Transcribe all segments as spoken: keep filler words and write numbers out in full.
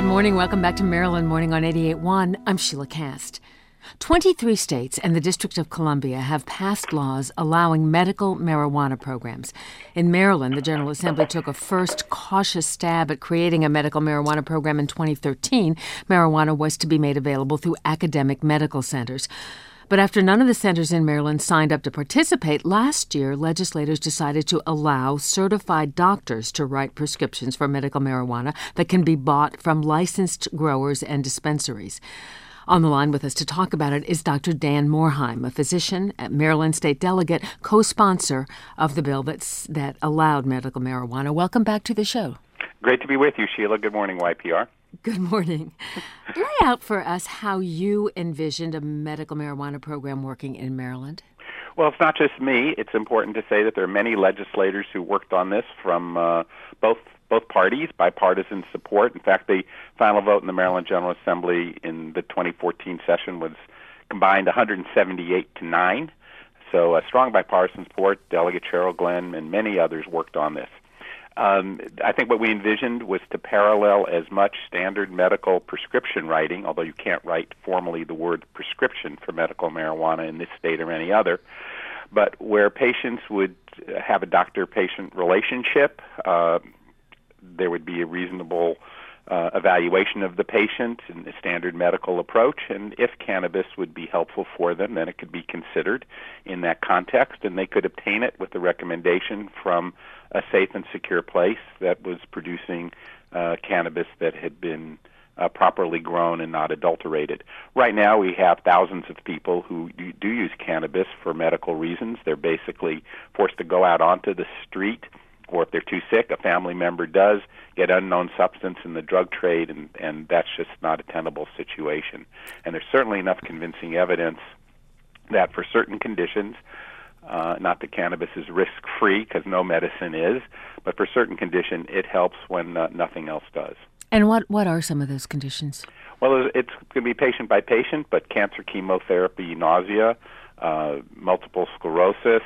Good morning. Welcome back to Maryland Morning on eighty-eight point one. I'm Sheila Cast. twenty-three states and the District of Columbia have passed laws allowing medical marijuana programs. In Maryland, the General Assembly took a first cautious stab at creating a medical marijuana program in twenty thirteen. Marijuana was to be made available through academic medical centers. But after none of the centers in Maryland signed up to participate, last year legislators decided to allow certified doctors to write prescriptions for medical marijuana that can be bought from licensed growers and dispensaries. On the line with us to talk about it is Doctor Dan Morhaim, a physician, at Maryland State Delegate, co-sponsor of the bill that's, that allowed medical marijuana. Welcome back to the show. Great to be with you, Sheila. Good morning, Y P R. Good morning. Lay out for us how you envisioned a medical marijuana program working in Maryland. Well, it's not just me. It's important to say that there are many legislators who worked on this from uh, both both parties, bipartisan support. In fact, the final vote in the Maryland General Assembly in the twenty fourteen session was combined one hundred seventy-eight to nine. So uh, strong bipartisan support. Delegate Cheryl Glenn and many others worked on this. Um, I think what we envisioned was to parallel as much standard medical prescription writing, although you can't write formally the word prescription for medical marijuana in this state or any other, but where patients would have a doctor-patient relationship, uh, there would be a reasonable uh, evaluation of the patient and a standard medical approach, and if cannabis would be helpful for them, then it could be considered in that context, and they could obtain it with the recommendation from a safe and secure place that was producing uh, cannabis that had been uh, properly grown and not adulterated. Right now we have thousands of people who do, do use cannabis for medical reasons. They're basically forced to go out onto the street, or if they're too sick, a family member does, get unknown substance in the drug trade, and, and that's just not a tenable situation. And there's certainly enough convincing evidence that for certain conditions, Uh, not that cannabis is risk-free, because no medicine is, but for certain conditions, it helps when uh, nothing else does. And what, what are some of those conditions? Well, it's going to be patient by patient, but cancer, chemotherapy, nausea, uh, multiple sclerosis.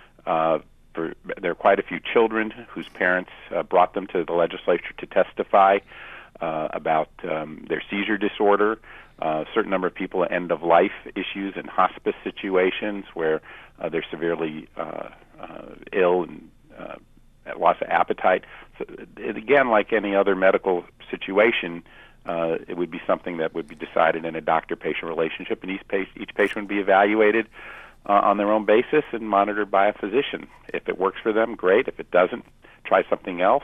Uh, for, there are quite a few children whose parents uh, brought them to the legislature to testify uh, about um, their seizure disorder. Uh, a certain number of people at end-of-life issues and hospice situations where uh, they're severely uh, uh, ill and uh, at loss of appetite. So, it, again, like any other medical situation, uh, it would be something that would be decided in a doctor-patient relationship, and each, patient, each patient would be evaluated uh, on their own basis and monitored by a physician. If it works for them, great. If it doesn't, try something else.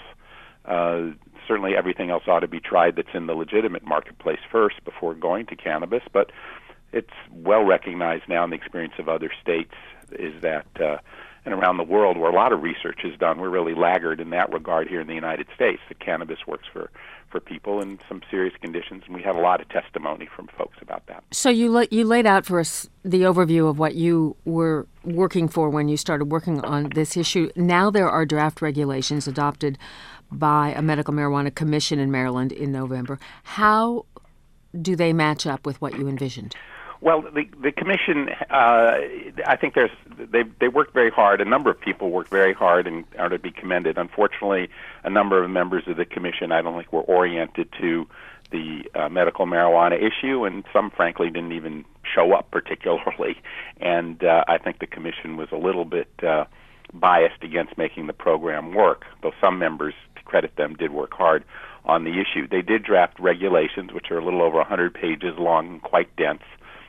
Uh, certainly everything else ought to be tried that's in the legitimate marketplace first before going to cannabis, but it's well recognized now in the experience of other states is that, uh, and around the world where a lot of research is done, we're really laggard in that regard here in the United States, that cannabis works for, for people in some serious conditions, and we have a lot of testimony from folks about that. So you la- you laid out for us the overview of what you were working for when you started working on this issue. Now there are draft regulations adopted by a medical marijuana commission in Maryland in November. How do they match up with what you envisioned? Well, the the commission, uh, I think there's they they worked very hard. A number of people worked very hard and are to be commended. Unfortunately, a number of members of the commission, I don't think, were oriented to the uh, medical marijuana issue, and some, frankly, didn't even show up particularly. And uh, I think the commission was a little bit uh, biased against making the program work, though some members, to credit them, did work hard on the issue. They did draft regulations, which are a little over one hundred pages long and quite dense.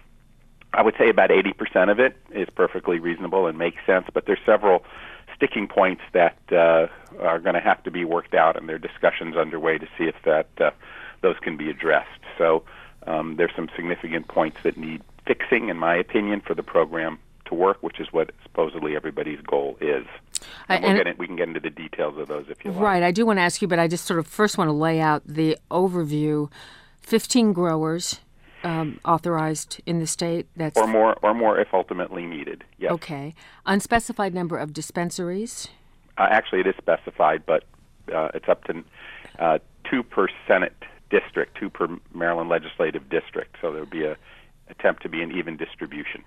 I would say about eighty percent of it is perfectly reasonable and makes sense, but there's several sticking points that uh, are going to have to be worked out, and there are discussions underway to see if that uh, those can be addressed. So um, there's some significant points that need fixing, in my opinion, for the program to work, which is what supposedly everybody's goal is. And, we'll and get in, we can get into the details of those if you like. Right. I do want to ask you, but I just sort of first want to lay out the overview. fifteen growers um, authorized in the state. That's or more, or more if ultimately needed. Yes. Okay. Unspecified number of dispensaries. Uh, actually, it is specified, but uh, it's up to uh, two per Senate district, two per Maryland legislative district. So there would be a attempt to be an even distribution.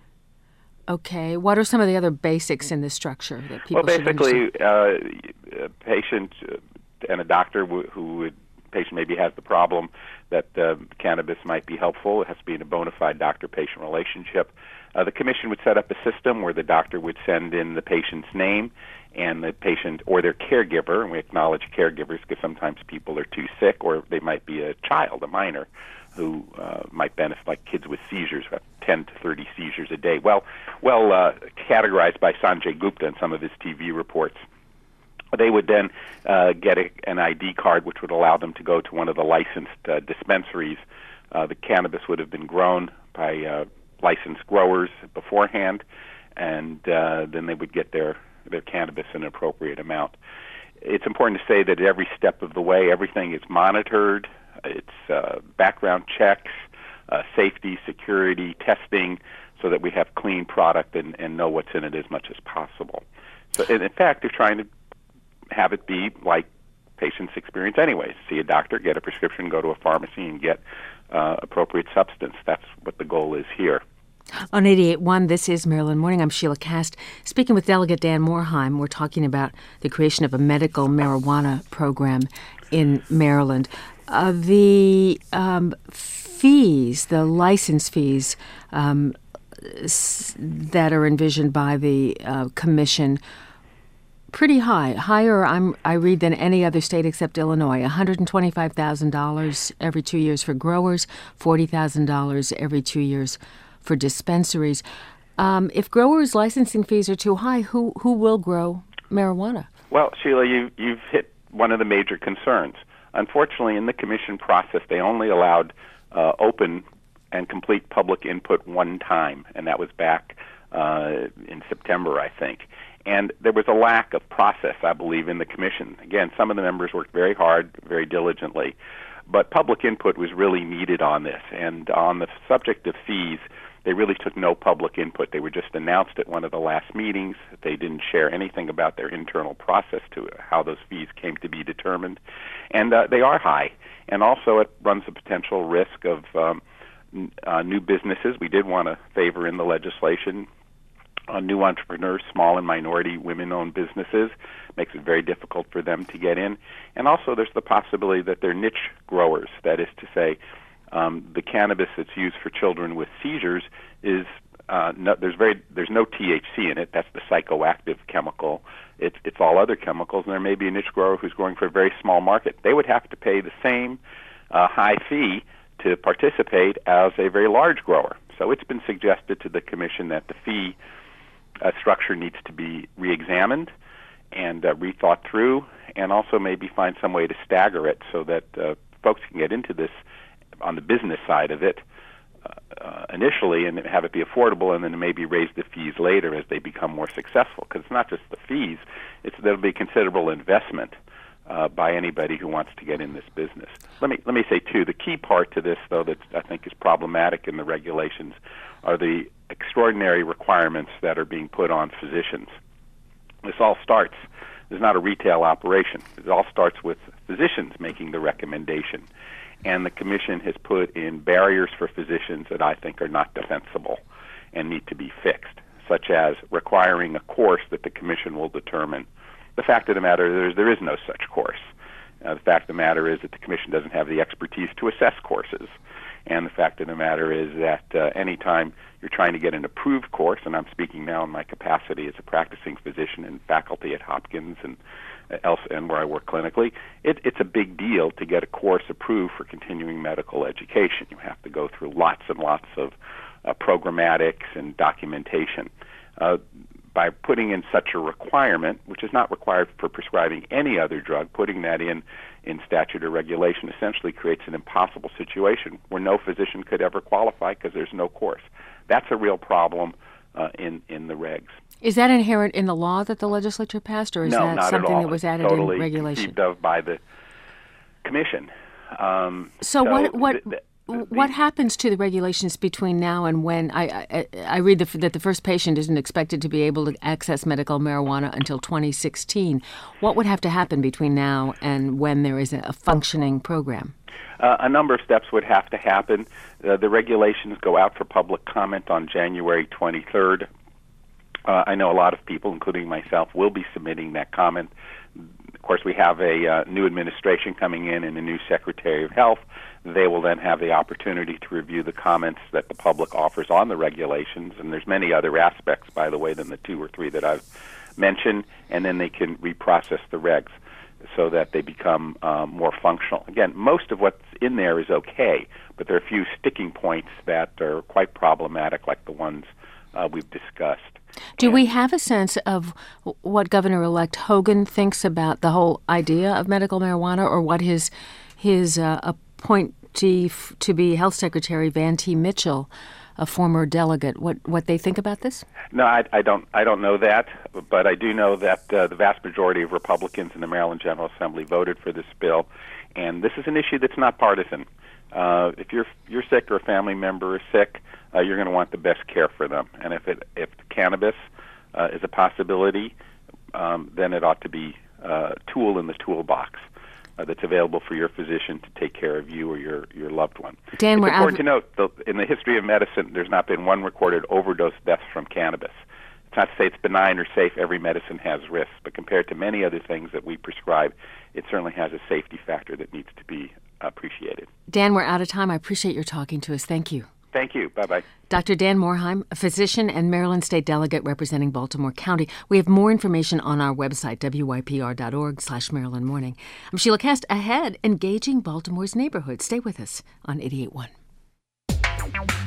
Okay. What are some of the other basics in the structure that people well, should basically, understand? uh, a patient and a doctor w- who would patient maybe has the problem, that uh, cannabis might be helpful. It has to be in a bona fide doctor-patient relationship. Uh, the commission would set up a system where the doctor would send in the patient's name and the patient or their caregiver, and we acknowledge caregivers because sometimes people are too sick, or they might be a child, a minor, who uh, might benefit, like kids with seizures, about ten to thirty seizures a day. Well, well uh, categorized by Sanjay Gupta in some of his T V reports. They would then uh, get a, an I D card, which would allow them to go to one of the licensed uh, dispensaries. Uh, the cannabis would have been grown by uh, licensed growers beforehand, and uh, then they would get their, their cannabis in an appropriate amount. It's important to say that at every step of the way, everything is monitored. It's uh, background checks, uh, safety, security, testing, so that we have clean product and, and know what's in it as much as possible. So, in fact, they're trying to have it be like patients experience anyways. See a doctor, get a prescription, go to a pharmacy, and get uh, appropriate substance. That's what the goal is here. On eighty-eight point one, this is Maryland Morning. I'm Sheila Kast. Speaking with Delegate Dan Morhaim, we're talking about the creation of a medical marijuana program in Maryland. Uh, the um, fees, the license fees um, s- that are envisioned by the uh, commission, pretty high, higher, I'm, I read, than any other state except Illinois. one hundred twenty-five thousand dollars every two years for growers, forty thousand dollars every two years for dispensaries. Um, if growers' licensing fees are too high, who who will grow marijuana? Well, Sheila, you, you've hit one of the major concerns. Unfortunately, in the commission process, they only allowed uh, open and complete public input one time, and that was back uh, in September, I think. And there was a lack of process, I believe, in the commission. Again, some of the members worked very hard, very diligently, but public input was really needed on this. And on the subject of fees, they really took no public input. They were just announced at one of the last meetings. They didn't share anything about their internal process to how those fees came to be determined. And uh, they are high. And also it runs the potential risk of um, n- uh, new businesses. We did want to favor in the legislation uh, new entrepreneurs, small and minority women-owned businesses. Makes it very difficult for them to get in. And also there's the possibility that they're niche growers. That is to say, Um, the cannabis that's used for children with seizures is uh, no, there's very there's no T H C in it. That's the psychoactive chemical. It's it's all other chemicals, and there may be a niche grower who's growing for a very small market. They would have to pay the same uh, high fee to participate as a very large grower. So it's been suggested to the commission that the fee uh, structure needs to be reexamined and uh, rethought through, and also maybe find some way to stagger it so that uh, folks can get into this on the business side of it uh, uh, initially and have it be affordable, and then maybe raise the fees later as they become more successful. Because it's not just the fees, it's there'll be considerable investment uh, by anybody who wants to get in this business. Let me let me say, too, the key part to this, though, that I think is problematic in the regulations are the extraordinary requirements that are being put on physicians. This all starts, this is not a retail operation. It all starts with physicians making the recommendation. And the commission has put in barriers for physicians that I think are not defensible and need to be fixed, such as requiring a course that the commission will determine. The fact of the matter is there is no such course. Uh, the fact of the matter is that the commission doesn't have the expertise to assess courses. And the fact of the matter is that uh, anytime you're trying to get an approved course, and I'm speaking now in my capacity as a practicing physician and faculty at Hopkins and else and where I work clinically, it, it's a big deal to get a course approved for continuing medical education. You have to go through lots and lots of uh, programmatics and documentation. Uh, by putting in such a requirement, which is not required for prescribing any other drug, putting that in in statute or regulation essentially creates an impossible situation where no physician could ever qualify because there's no course. That's a real problem uh, in, in the regs. Is that inherent in the law that the legislature passed, or is no, that not something at all. that was added totally in regulation? Conceived of by the commission. Um, so, so what what the, the, what the, happens to the regulations between now and when? I I, I read the, that the first patient isn't expected to be able to access medical marijuana until twenty sixteen. What would have to happen between now and when there is a, a functioning program? Uh, a number of steps would have to happen. Uh, the regulations go out for public comment on January twenty-third. Uh, I know a lot of people, including myself, will be submitting that comment. course, we have a uh, new administration coming in and a new Secretary of Health. They will then have the opportunity to review the comments that the public offers on the regulations, and there's many other aspects, by the way, than the two or three that I've mentioned, and then they can reprocess the regs so that they become um, more functional. Again, most of what's in there is okay, but there are a few sticking points that are quite problematic, like the ones uh, we've discussed. Do and we have a sense of what Governor-elect Hogan thinks about the whole idea of medical marijuana, or what his his uh, appointee f- to be Health Secretary Van T. Mitchell, a former delegate, what what they think about this? No, I, I don't. I don't know that, but I do know that uh, the vast majority of Republicans in the Maryland General Assembly voted for this bill, and this is an issue that's not partisan. Uh, if you're you're sick or a family member is sick, uh, you're going to want the best care for them, and if it if cannabis uh, is a possibility, um, then it ought to be uh, a tool in the toolbox Uh, that's available for your physician to take care of you or your, your loved one. Dan, it's we're important out. to note, though, in the history of medicine, there's not been one recorded overdose death from cannabis. It's not to say it's benign or safe. Every medicine has risks, but compared to many other things that we prescribe, it certainly has a safety factor that needs to be appreciated. Dan, we're out of time. I appreciate your talking to us. Thank you. Thank you. Bye-bye. Doctor Dan Morhaim, a physician and Maryland State Delegate representing Baltimore County. We have more information on our website, W Y P R dot org slash Maryland Morning. I'm Sheila Kast. Ahead, engaging Baltimore's neighborhood. Stay with us on eighty-eight point one.